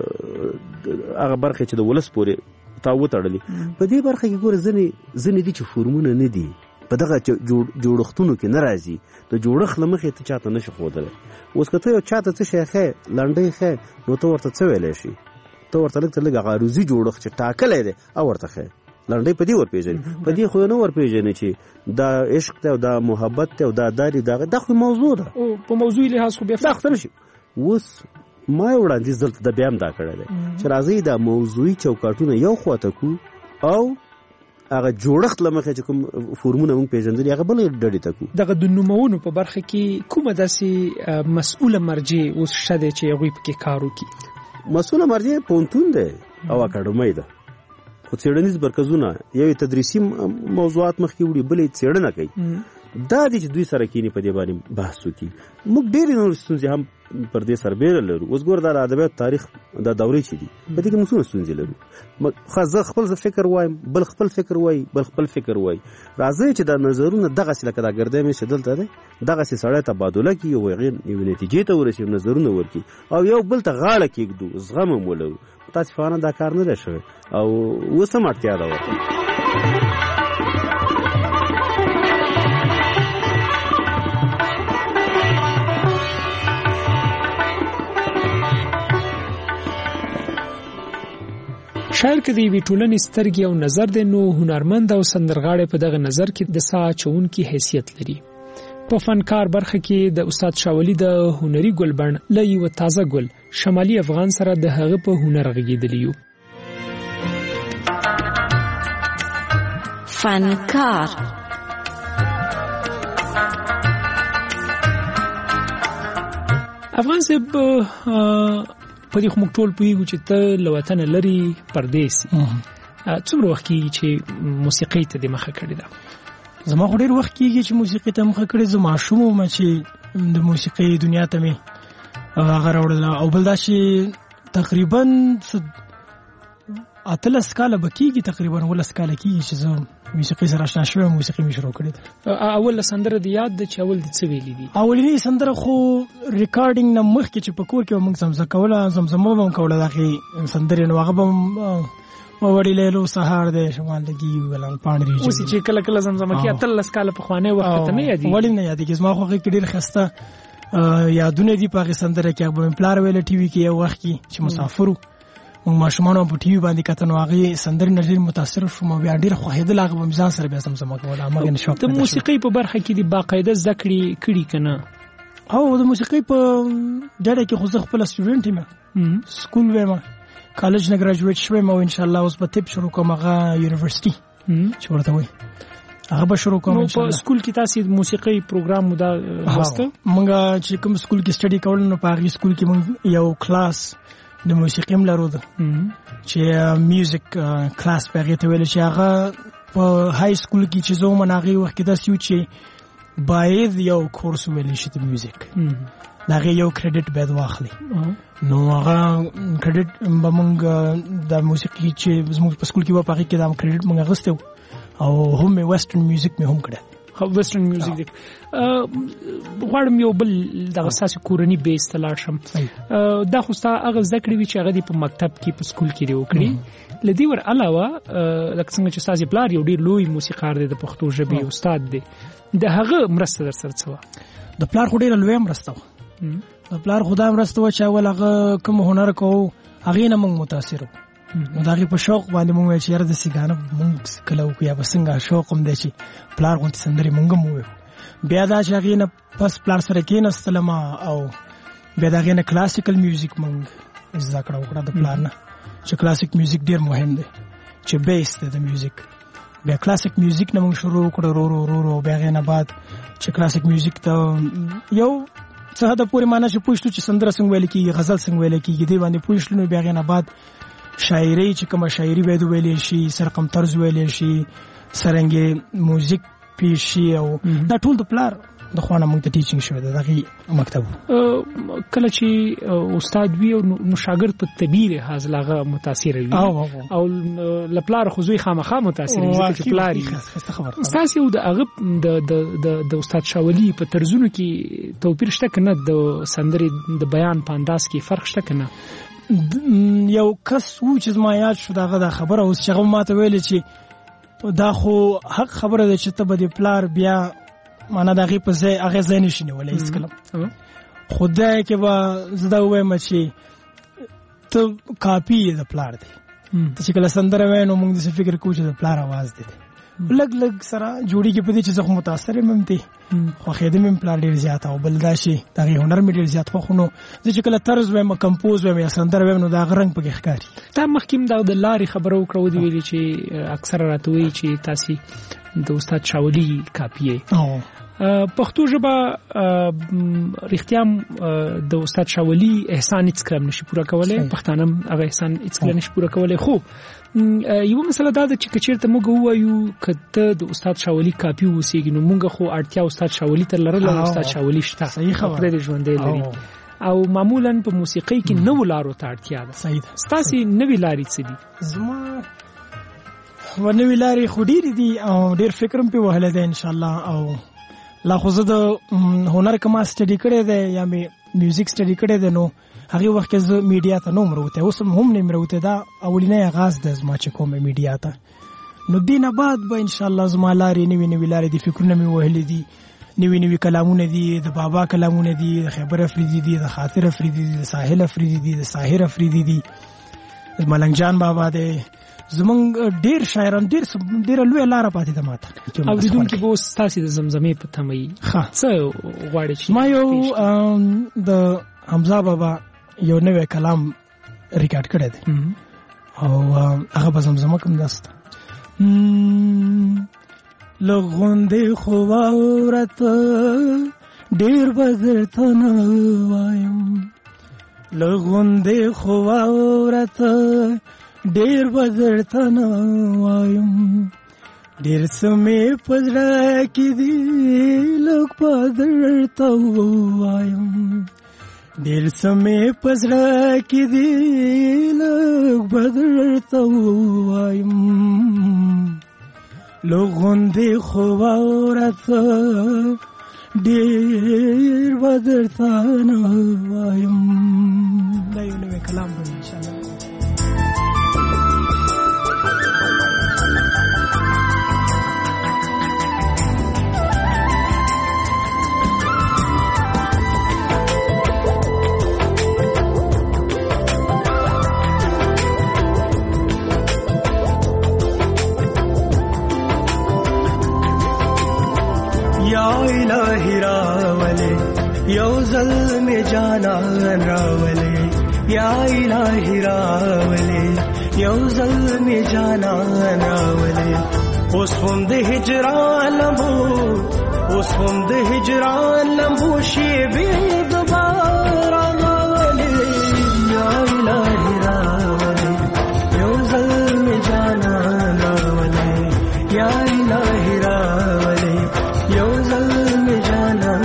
هغه برخې چې د ولس پورې تا وتړلي، په دې برخه کې ګوره ځینې دي چې فورمونه نه دي، په دغه جوړښتونو کې نه راځي. د جوړښت له مخې ته چاته نه شي ښودلی. اوس که ته یو چاته څه شی ښیې لنډۍ ښیې نو ته ورته څه ویلی شي؟ ته ورته لږ تر لږ هغه عروضي جوړښت چې ټاکلی دی او ورته ښیې. لنډۍ په دې ورپېژني، په دې خو نه ورپېژني چې دا عشق دی او دا محبت دی او دا داري دا خو موضوع ده. په موضوعي لحاظ خو بیا دا خو نه شي. اوس ما یې وړاندیز دلته د بیا هم دا کړی دی چې راځئ دا موضوعي چوکاټونه یو خواته کړو او هغه جوړښت له مخې چې کوم فورمونه موږ پېژندلي هغه بلې ډډې ته کړو. دغه د نومونو په برخه کې کومه داسې مسؤله مرجع اوس شته دی چې هغوی پکې کار وکړي؟ مسؤله مرجع پوهنتون دی او اکاډمۍ ده، خو څېړنیز مرکزونه یو تدریسي موضوعات مخکې وړي، بل یې څېړنه کوي. دا دي چې دوی سره کینی په دې باندې بحث وکړي. موږ ډېرې نورې ستونزې هم پر دې سربېره لرو. اوس ګوره دا د ادبیاتو تاریخ دا دورې چې دي په دې کې موږ څومره ستونزې لرو. زه خپل فکر وایم، بل خپل فکر وایي، بل خپل فکر وایي. راځئ چې دا نظرونه دغسې لکه دا ګردی مېز چې دلته دی دغسې سړی تبادله کړي، یو یوې نتیجې ته ورسېږي، نظرونه ورکړي او یو بل ته غاړه کېږدو، زغم هم ولرو. متاسفانه دا کار نه دی شوی او اوس هم اړتیا ده ورته. شاعر کې د یوې ټولنې سترګې او نظر دی، نو هنرمند او سندرغاړی په دغه نظر کې د ساه اچوونکي حیثیت لري. په فنکار برخه کې د استاد شاولي د هنري ګلبڼ له یو تازه ګل شمالي افغان سره د هغه په هنر غږیدلی یو. فنکار. افغان صاحب په دې موږ ټول پوهیږو چې ته له وطن لري پردیس څومره وخت کېږي چې موسیقۍ ته د مخه کړې ده؟ زما خو ډېر وخت کېږي چې موسیقۍ ته مخه کړې. زه ماشوم وم چې د موسیقۍ دنیا ته مې هغه راوړله او بل دا چې تقریبا 18 کاله به کېږي، تقریبا 19 کاله کېږي چې زه موسیقۍ سره آشنا شوم. موسیقۍ مې شروع کړې ده. اول سندره د یاد ده چې اول د څه ویلي دي؟ اولنی سندره خو ریکارډینګ نه مخکې چې په کور کې موږ زمزمه به کوله دغې سندرې نو هغه به وړي لیلو سهار دی شمال لګي ولان پاڼې اوس چې کله کله زمزمه کې 18 کاله پخوانی وخت ته نه یادېږي؟ ولې نه یادېږي؟ زما خو هغې کې ډېر ښایسته یادونه دي په هغې سندره کې. هغه به مې پلار ویله ټي وي کې یو وخت کې چې مسافر وو، موږ ماشومان په ټي وي باندې کتل نو هغې سندرې نه ډېر متاثر شوم او بیا ډېر خوښېدل. هغه به مې ځان سره بیا زمزمه کوله. هماغې نه شوق د موسیقۍ په برخه کې د باقاعده زده کړې کړي که نه؟ او د موسیقۍ په ډډه کې خو زه خپله سټوډنټ یم، سکول ویم، کالج نه ګراجویټ شویم او انشاءالله اوس به طب شروع کوم، هغه یونیورسټي چې ورته وایي هغه به شروع کوم انشاءالله. په سکول کې تاسې موسیقۍ پروګرام مو دا لوسته؟ موږ چې کوم سکول کې سټډي کول نو په هغې سکول کې موږ یو کلاس د موسیقۍ هم لرو ده چې میوزیک کلاس په هغې ته ویل چې هغه په های سکول کې چې زه وم هغې وخت کې داسې و چې باید یو کورس ویلی شي د میوزیک، د هغې یو کریډټ باید واخلي. نو هغه کریډټ به موږ د موسیقي چې زموږ په سکول کې و په هغې کې دا کریډټ موږ اخیستی و او هم مې ویسټرن میوزیک مې هم کړی. ویسټرن میوزیک دی. غواړم یو بل دغه ستاسې کورني بیس ته لاړ شم. دا خو ستا هغه زده کړې وي چې هغه دې په مکتب کې په سکول کې دې وکړي. له دې ور علاوه لکه څنګه چې ستاسې پلار یو ډېر لوی موسیقار دی، د پښتو ژبې استاد دی، د هغه مرسته در سره څه وه؟ د پلار خو ډېره لویه مرسته وه. د پلار خو دا مرسته وه چې اول هغه کوم هنر کوو هغې نه موږ متاثر وو. نو د هغې په شوق باندې موږ ویل چې یاره داسې ګانه موږ کله وکړو یا به څنګه شوق هم دی چې پلار غوندې سندرې موږ هم وویو. بیا دا چې هغې نه پس پلار سره کېناستلم او بیا د هغې نه کلاسیکل میوزیک موږ زده کړه وکړه د پلار نه چې کلاسیک میوزیک ډېر مهم دی چې بیس دی د میوزیک. بیا کلاسیک میوزیک نه موږ شروع وکړه ورو ورو. بیا هغې نه بعد چې کلاسیک میوزیک ته یو څه حده پورې معنا چې پوه شلو چې سندره څنګه ویل کېږي، غزل څنګه ویل کېږي، دې باندې پوه شلو. نو بیا هغې نه بعد شاعري چې کومه شاعري باید ویلی شي، سرقم طرز ویلی شي، سرنګې موزیک پیش شي او دا ټول د پلار د خوا نه موږ ته ټیچینګ شوی دی د هغې مکتب. کله چې استاد وي نو شاګرد په طبیعي لحاظ له هغه متاثره وي او له پلاره خو زوی خامخا متاثره وي ځکه چې پلار یې. ستاسې او د هغه د استاد شاولي په طرزونو کې توپیر شته که نه؟ د سندرې د بیان په انداز کې فرق شته که نه؟ یو کس و چې زما یاد شو دغه دا خبره اوس چې هغه ما ته ویلې چې دا خو حق خبره ده چې ته به د پلار بیا معنا د هغې په ځای هغې ځای نشي نیولی هېڅکله. خو دی کې به زه دا ووایم چې ته کاپي یې د پلار دی. ته چې کله سندره وایې نو موږ داسې فکر کوو چې د پلار اواز دی. لږ لږ سره جوړېږي په دې چې زه خو متاثر یم هم دی، خوښېده مې هم پلار ډېر زیات او بل دا چې د هغې هنر مې ډېر زیات خوښ. نو زه چې کله طرز وایم کمپوز وایم یا سندره وایم نو د هغه رنګ پکې ښکاري. تا مخکې هم د لارې خبره وکړه ودې ویلې چې اکثره راته وایي چې تاسې د استاد شاولي کاپي یې. پښتو ژبه رښتیا د استاد شاولي احسان هېڅکله نشي پوره کولی، پښتانه هم هغه احسان هېڅکله نشي پوره کولی. خو یوه مسله دا ده چې که چېرته موږ ووایو که ته د استاد شاولي کاپي واوسېږي نو موږ خو اړتیا استاد شاولي ته لرله او استاد شاولي شته، خدای دې ژوندی لري. او معمولا په موسیقۍ کې نوو لارو ته اړتیا ده. ستاسې نوې لارې څه دي؟ زما نوې لارې خو ډېرې دي او ډېر فکر هم پرې وهلی دی انشاءالله. او لا خو زه د هنر که ما سټډي کړی دی یا مې میوزیک سټډي کړی دی نو هغې وخت کې زه میډیا ته نه وم راوتی، اوس هم نه یم راوتی. دا اولینی آغاز دی زما چې کوم میډیا ته. نو دې نه بعد به انشاءالله زما لارې نوې نوې لارې دي، فکرونه مې وهلي دي، نوې نوې کلامونه دي، د بابا کلامونه دي، د خیبر افریدي دي، د خاطر افریدي دي، د ساحل افریدي دي، د ساحر افریدي دي، د ملنګ جان بابا دی. زمونږ ډېر شاعران ډېره لویه لاره پاتې ده ماته. اورېدونکي به اوس ستاسې د زمزمې په تمه وي، څه غواړې چې ما یو د حمزه بابا یو نوی کلام ریکارډ کړی دی او هغه به زمزمه کوم داسته لغوندې خو واورته ډېر به درته نه وایم لغوندې خو واورته ډېر به درته نه وایم ډېر څه مې په زړه کې دي لږ به درته ووایم ډېر څه مې په زړه کې دي لږ به درته ووایم لغوندې خو واورته ډېر به درته نه وایم. دا یو نوی کلام دی انشاءالله. الہی راولے یو ظلم جانان راولے یا الہی راولے یو ظلم جانان راولے اوس هم د هجران لمبو اوس هم د هجران لمبو شی به دوباره راولے یا الہی راولے یو ظلم جانان راولے یا الہی راولے یو ظلم جانان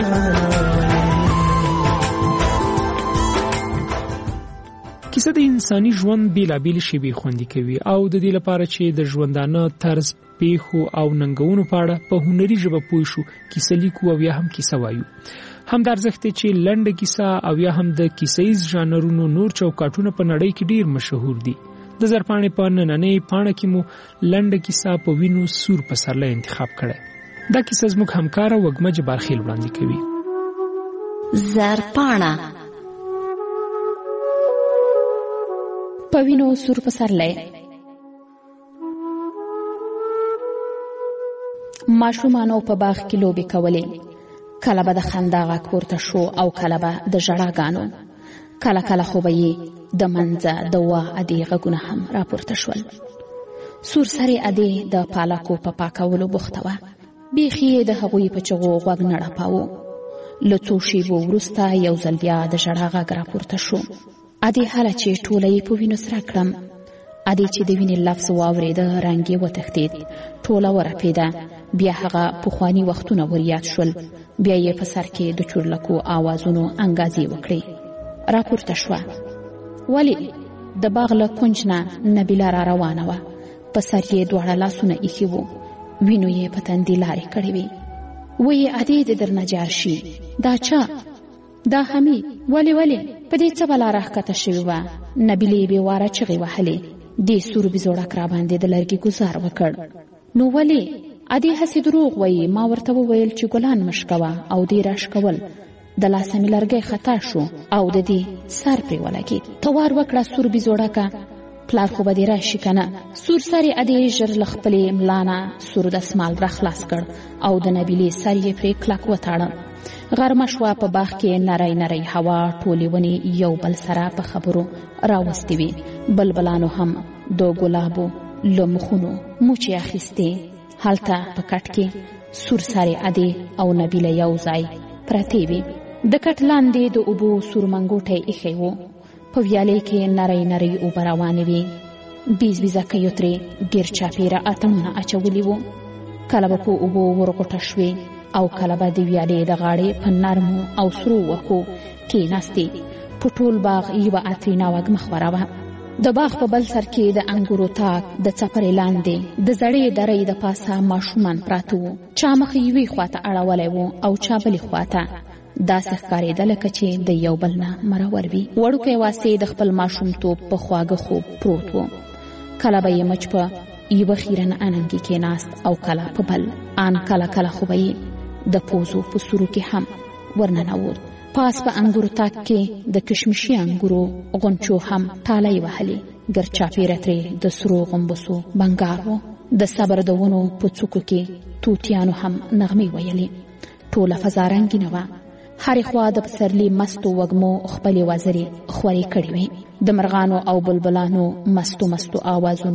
کیسه د انساني ژوند بیلابیل شیبې خوندي کوي او د دې لپاره چې د ژوندانه طرز پیښو او ننګونو په اړه په هنري ژبه پوه شو کیسه لیکو او یا هم کیسه وایو. هم د ارزښت چې لنډه کیسه او یا هم د کیسه‌ایز ژانرونو نور چوکاټونه په نړۍ کې ډیر مشهور دي. د زرپاڼې په نننۍ پاڼه کې مو لنډه کیسه په وینو سور پسرلی انتخاب کړه. دا کیسه زموږ همکار وګمه جبارخیل وړاندې کوي. زرپاڼه په وینو سور پسرلی. ماشومانو په باغ کې لوبې کولې. کله به د خندا غږ پورته شو او کله به د ژړاګانو. کله کله خو به یې د منځه د وا ادې غږونه هم راپورته شول. سور سرې ادې د پالکو په پاکولو بوخته وه. بیخي یې د هغوی په چغو غوږ نه ړپاوه. له څو شېبو وروسته یو ځل بیا د ژړا غږ راپورته شو. ادې هله چې ټوله یې په وینو سره کړم. ادې چې د وینې لفظ واورېده رنګ یې وتښتېد. ټوله ورپېده. بیا هغه پخواني وختونه وریاد شول. بیا یې په سر کې د چورلکو آوازونو انګازې وکړې. راپورته شوه. ولې د باغ له کونج نه نبیله را روانه وه. په سر یې دواړه لاسونه ایښي وو. وینو یې په تندي لارې کړې وې. ویې ادې د درنه جار شي. دا چا؟ دا حمید. ولې په دې څه بلا راښکته شوې وه؟ نبیلې بې واره چغې وهلې. دې سور بېزوړک راباندې د لرګي ګزار وکړ. نو ولې؟ ادې هسې دروغ وایي. ما ورته وویل چې ګلان مشکوه او دې راشکول. د لاسه مې لرګی خطا شو او د دې سر پرې ولګېد. ته وار وکړه سور بېزوړکه، پلار خو به دې راشي که نه؟ سور سرې ادې ژر له خپلې ملا نه سور دسمال را خلاص کړ او د نبیلې سر یې پرې کلک وتاړه. غرمه شوه. په باغ کې نری نری هوا. ټولې ونې یو بل سره په خبرو راوستې وې. بلبلانو هم د ګلابو له مخونو موچې اخیستې. هلته په کټ کې سور سرې ادې او نبیله یو ځای پرتې وې. د کټ لاندې د اوبو سور منګوټی ایښی و. په ویالې کې نری نری اوبه روانې وې. بیز بیزکیو ترې ګیر چاپېره اتڼونه اچولي وو. کله به په اوبو ورغوټه شوې او کله به د ویالې د غاړې په نرمو او سرو وښو کېناستې. په ټول باغ یوه عطرینه وږمه خوره وه. د باغ په بل سر کې د انګورو تاک د څپرې لاندې د زړې درې د پاسه ماشومان پراته وو. چا مخ یوې خواته اړولی و او چا بلې خواته. داسې ښکارېده لکه چې د یو بل نه مرور وي. وړوکی واسې د خپل ماشومتوب په خواږه خوب پروت و. کله به یې مچ په یوه خیرن اننګې کېناست او کله په بل. ان کله کله خو به یې د پوزو په سورو کې هم ورننوت. پاس په انګورو تاک کې د کشمشي انګورو غونچو هم ټالۍ وهلې. ګر چاپېره ترې د سرو غومبسو بنګار و. د صبر د ونو په څوکو کې توتیانو هم نغمې ویلې. ټوله فضا رنګینه وه. هرې خوا د پسرلي مستو وږمو خپلې وزرې خورې کړې وې. د مرغانو او بلبلانو مستو آوازونو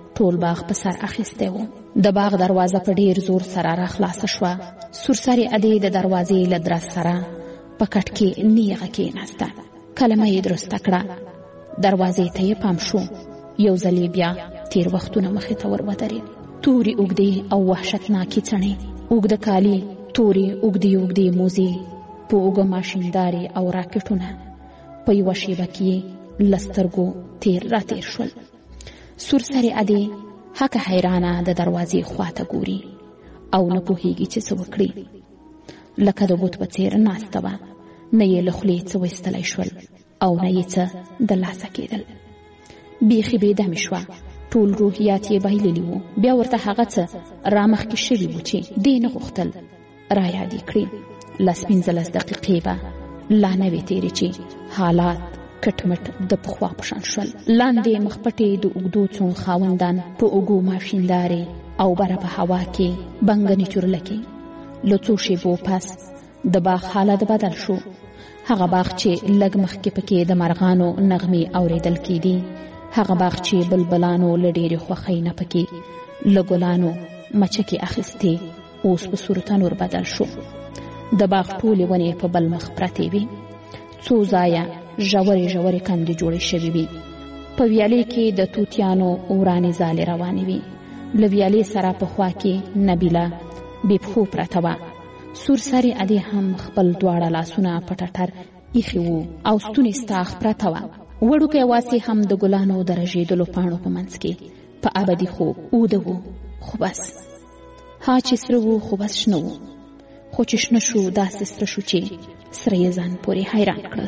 ټول باغ په سر اخیستی و. د باغ دروازه په ډیر زور سره را خلاصه شوه. سورسرې ادې د دروازې له درز سره په کټ کې نیغه کېناسته. کلمه یې درسته کړه. دروازې ته یې پام شو. یو ځل بیا تیر وختونه مخې ته ور ودرېد. تورې اوږدې او وحشتناکې څڼې، اوږده کالي، تورې اوږدې اوږدې موزې، په اوږه ماشیندارې او راکټونه. په یوه شیبه کې له سترګو تیر را تیر شول. سورسرې ادې هکه حیرانه د دروازې خواته ګوري او نه پوهېږي چې څه وکړي. لکه د بوت په څېر ناسته وه. نه یې له خولې څه ویستلی شول او نه یې څه د لاسه کېدل. بیخي بېدمې شوه. ټول روحیات یې بایللي وو. بیا ورته هغه څه رامخکې شوي وو چې دې نه غوښتل را یاد یې کړي. 15 دقیقې به لا نه وې تېرې چې حالات کټمټ د پخوا په شان شول. لاندې مخپټې د اوږدو څڼو خاوندان په اوږو ماشیندارې او بره په هوا کې بنګنې چورلکې. له څو شېبو پس د باغ حالت بدل شو. هغه باغ چې لږ مخکې پکې د مرغانو نغمې اورېدل کېدې، هغه باغ چې بلبلانو له ډېرې خوښۍ نه پکې له ګلانو مچکې اخیستې، اوس په سورتن ور بدل شو. د باغ ټولې ونې په بل مخ پرتې وې. څو ځایه ژورې ژورې کندې جوړې شوې وې. په ویالې کې د توتیانو ورانې ځالې روانې وې. له ویالې سره په خوا کې نبیله بې پښو پرته وه. سورسرې ادې هم خپل دواړه لاسونه په ټټر ایښي وو او ستونې ستاخ پرته وه. وړوکی واسې هم د ګلانو د رژېدلو پاڼو په منځ کې په ابدي خوب اوده وو. خو بس ها چې سره وو خو بس شنه وو. خو چې شنه شو داسې سره شو چې سره یې ځان پورې حیران کړل.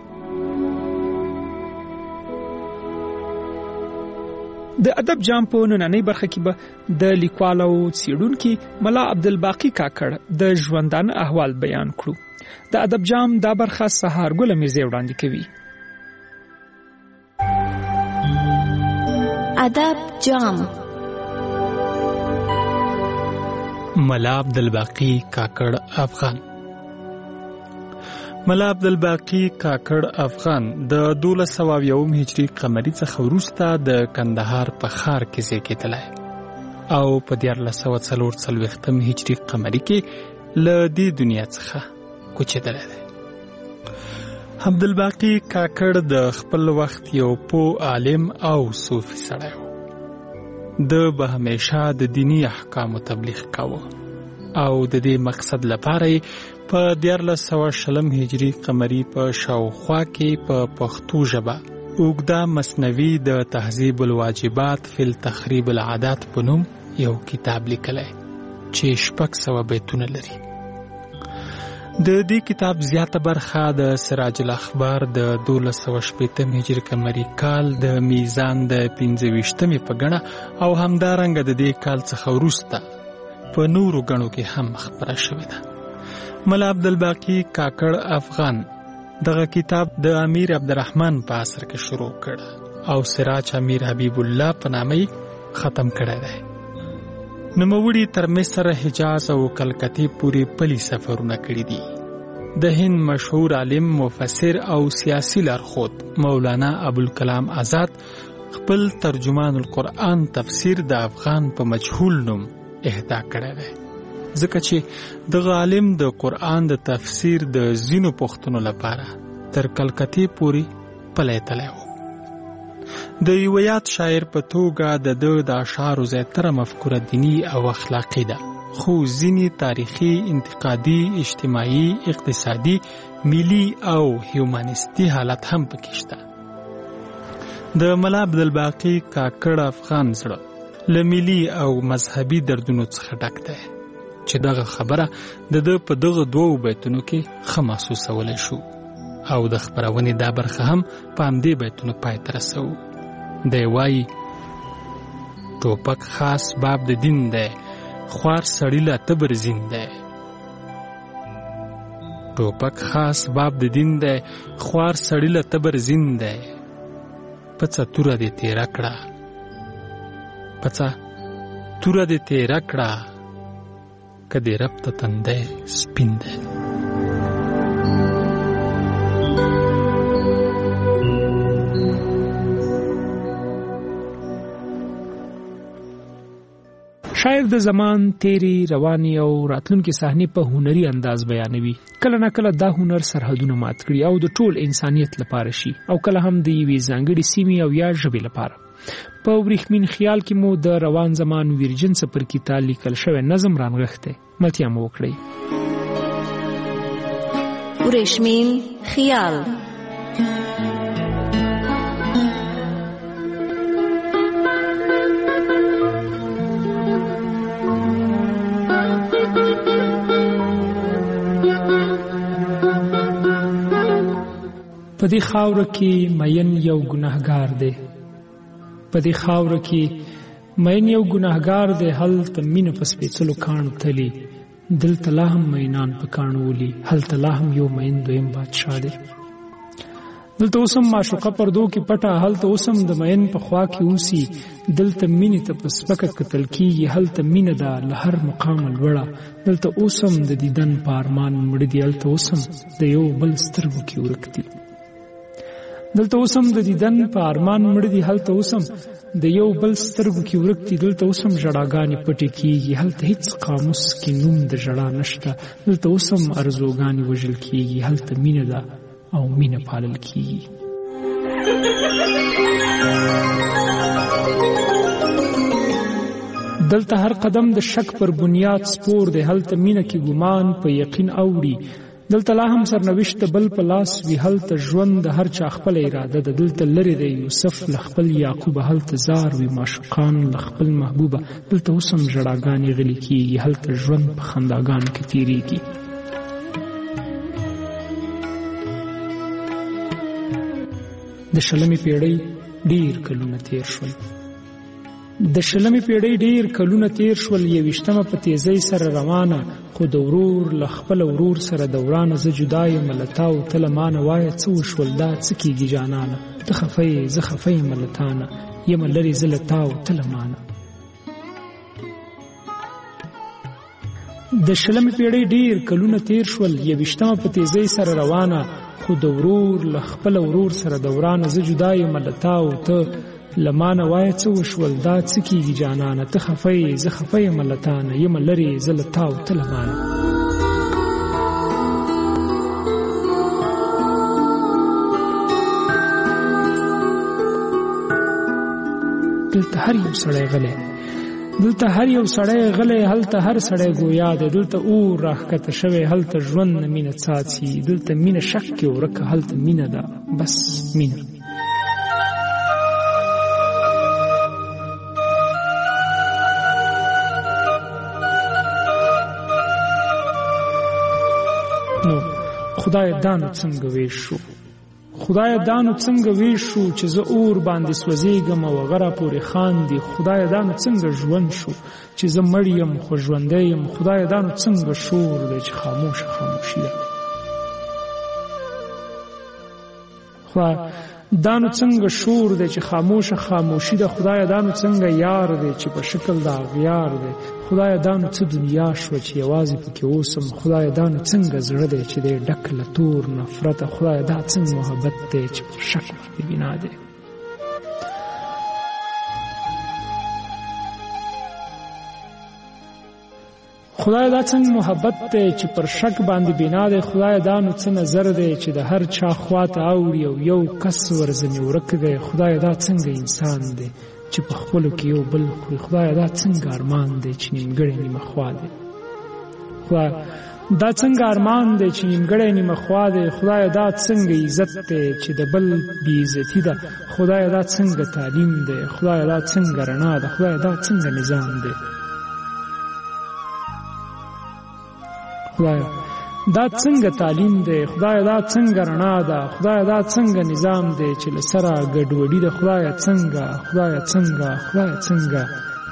د ادب جام په نننۍ برخه کې به د لیکوال او څېړونکي ملا عبدالباقي کاکړ د ژوندانه احوال بیان کړو. د ادب جام دا برخه سهارګل میرزی وړاندې کوي. ادب جام. ملا عبدالباقي کاکړ افغان. ملا عبدالباقي کاکړ افغان د 1201 هجري قمري څخه وروسته د کندهار په ښار کې زیږېدلی او په 1440 هجري قمري کې له دې دنیا څخه کوچېدلی دی. عبدالباقي کاکړ د خپل وخت یو پوه عالم او صوفي سړی و. د به همیشه د دینی احکامو تبلیغ کاوه او د دې مقصد لپاره په 1420 هجري قمري په شاوخوا کې په پښتو ژبه اوږده مثنوي د تهذیب الواجبات فی التخریب العادات په نوم یو کتاب لیکلی چې 600 بیتونه لري. د دې کتاب زیاته برخه د سراج الاخبار د 1218 هجري قمري کال د میزان د 25مې په ګڼه او همدارنګه د دې کال څخه وروسته په نورو ګڼو کې هم خپره شوې ده. ملا عبدالباقي کاکړ افغان دغه کتاب د امیر عبدالرحمن په عصر کې شروع کړ او سراج امیر حبیب الله په نامه ختم کړی دی. نوموړي تر مصر، حجاز او کلکتې پورې پلي سفرونه کړي دي. د هند مشهور عالم، مفسر او سیاسي لارښود مولانا ابوالکلام آزاد خپل ترجمان القرآن تفسیر د افغان په مجهول نوم اهدا کړی دی، ځکه چې دغه عالم د قرآن د تفسیر د ځینو پوښتنو لپاره تر کلکتې پورې پلی تلی و. د یو یاد شاعر په توګه د ده د اشعارو زیاتره مفکوره دینی او اخلاقی ده، خو ځینې تاریخي، انتقادي، اجتماعي، اقتصادي، ملي او هیومانیستي حالت هم پکې شته. د ملا عبدالباقي کاکړ افغان زړه له ملي او مذهبي دردونو څخه ډک دی چې دغه خبره د ده په دغه 2 بیتونو کې ښه محسوسولی شو او د خپرونې دا برخه هم په همدې بیتونو پای ته رسوو. دی وایي: ټوپک خاص باب د دین دی، خوار سړي له تبر زین دی. ټوپک خاص باب د دین دی، خوار سړي له تبر زین دی. پڅه توره دې تیره کړه، پڅه توره دې تیره کړه، که دې رب ته تندی سپین دی. شاعر د زمان تیری رواني او راتلونکي صحنې په هنري انداز بیانوي. کله نه کله دا هنر سرحدونه مات کړي او د ټول انسانیت لپاره شي او کله هم د یوې ځانګړې سیمې او یا ژبې لپاره. په ورېښمین خیال کې مو د روان زمان ویرجن څپرکي ته لیکل شوی نظم رانغښتی. ملتیا مو وکړئ. ورېښمین خیال. په دې خاوره کې مین یو ګناهګار دی، په دې خاوره کې مین یو ګناهګار دی، هلته مینه په سپېڅلو کاڼو تلي، دلته لا هم مینان په کاڼو ولي، هلته لا هم یو مین دویم بادشاه دی. دلته اوس هم معشوقه پردو کې پټه، هلته اوس هم د مین په خوا کې اوسي، دلته مینې ته په سپکه کتل کېږي، هلته مینه ده له هر مقامه لوړه، دلته اوس هم د دیدن په ارمان مړه دي، هلته اوس هم د یو بل سترګو کې ورک دي. دلته اوس هم د دیدن په ارمان مړه دي، هلته اوس هم د یو بل سترګو کې ورک دي، دلته اوس هم ژړاګانې پټې کېږي، هلته هیڅ قاموس کې نوم د ژړا نشته، دلته اوس هم ارزوګانې وژل کېږي، هلته مینه ده او مینه پالل کېږي. دلته هر قدم د شک پر بنیاد سپور دی، هلته مینه کې ګمان په یقین اوړي، دلته لا هم سرنوشت بل په لاس وي، هلته ژوند د هر چا خپل اراده ده، دلته لرې دی یوسف له خپل یعقوبه، هلته زار وي معشوقان له خپل محبوبه، دلته اوس هم ژړاګانې غلي کېږي، هلته ژوند په خنداګانو کې تېرېږي. د شلمې پیړۍ ډېر کلونه تېر شول، د شلمې پیړۍ ډېر کلونه تېر شول، یویشتمه په تیزۍ سره روانه، خو د ورور له خپل ورور سره دورانه، زه جدا یم له تا او ته له مانه، وایه څه وشول دا څه کېږي جانانه، ته خفه یې زه خفه یم له تانه، یمه لرې زه له تا او ته له مانه. د شلمې پیړۍ ډېر کلونه تېر شول، یویشتمه په تیزۍ سره روانه، خو د ورور له خپل ورور سره دورانه، زه جدا یم له تا او ته لمانه، وایه څه وشول دا څه کېږي جانانه، ته خفه یې زه خفه یم له تانه، یمه لرې زه له تا او ته لمانه. دلته هر یو سړی غلی، دلته هر یو سړی غلی، هلته هر سړی ګویا دی، دلته اور راښکته شوی، هلته ژوند نه مینه څاڅي، دلته مینه شک کې ورکه، هلته مینه ده بس مینه. نو خدای دانو څنګه ویش شو، خدای دانو څنګه ویش شو، چې زه اور باندې سوځېږم او هغه راپورې خاندي، خدای دانو څنګه ژوند شو، چې زه مړ یم خو ژوندی یم، خدای دانو څنګه شور دی چې خاموشه خاموشي ده، خدای دانو څنګه شور دی چې خاموشه خاموشي ده، خدای دانو څنګه یار دی چې په شکل د اغیار دی، خدای دانو څه دنیا شوه چې یوازې پکې اوسم، خدای دانو څنګه زړه دی چې دی ډک له تور نفرته، خدای دا څنګه محبت دی چې پر شک باندې بنا دی. خدای دا څنګه محبت دی چې پر شک باندې بنا دی، خدای دا نو څه نظر دی چې د هر چا خواته اوړي او یو کس ورځنې ورک دی، خدای دا څنګه انسان دی چې په خپلو کې یو بل خوري، خدای دا څنګه ارمان دی چې نیمګړی نیمه خوا دی، خدای دا څنګه ارمان دی چې نیمګړی نیمه خوا دی، خدای دا څنګه عزت دی چې د بل بې عزتي ده، خدای دا څنګه تعلیم دی، خدای دا څنګه رڼا ده، خدای دا څنګه نظام دی، خدای دا څنګه تعلیم دی، خدای دا څنګه رڼا ده، خدای دا څنګه نظام دی چې له سره ګډوډي ده، خدای څنګه خدای څنګه خدای څنګه.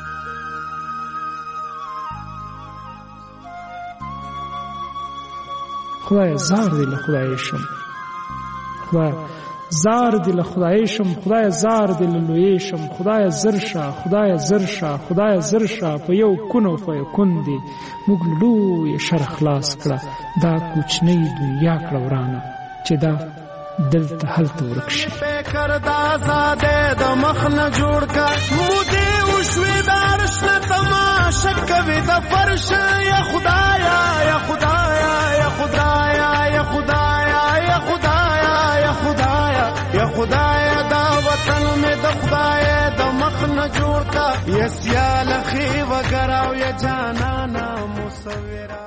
خدای زار دی له خدای شم، خدای زار دی له خدای شم، خدای زار دی له لوی شم، خدای زرشه خدای زرشه خدای زرشه، په یو کون او په یکون دی موږ لوی شر خلاص کړه، دا کوچنی دنیا کړه ورانه چې دا دلته هلته ورک شي. فکر د آزادۍ د مخ نه جوړ کا مودې وشوې د عرش نه تماشه کوي د فرش یا خدایا یا خدایا یا خدایا یا خدایا یا خدایا یا خدایا یا خدایا دا وطن مې د خدای د مخ نه جوړ کا یا سیال خي وګراو یا جانانا مصوره